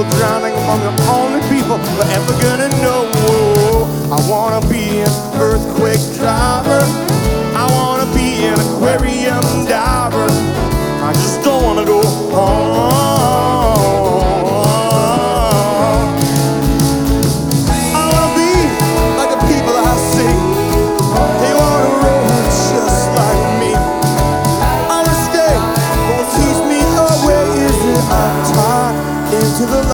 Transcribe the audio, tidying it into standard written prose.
people drowning among the only people we're ever gonna know. I wanna be an earthquake cloud.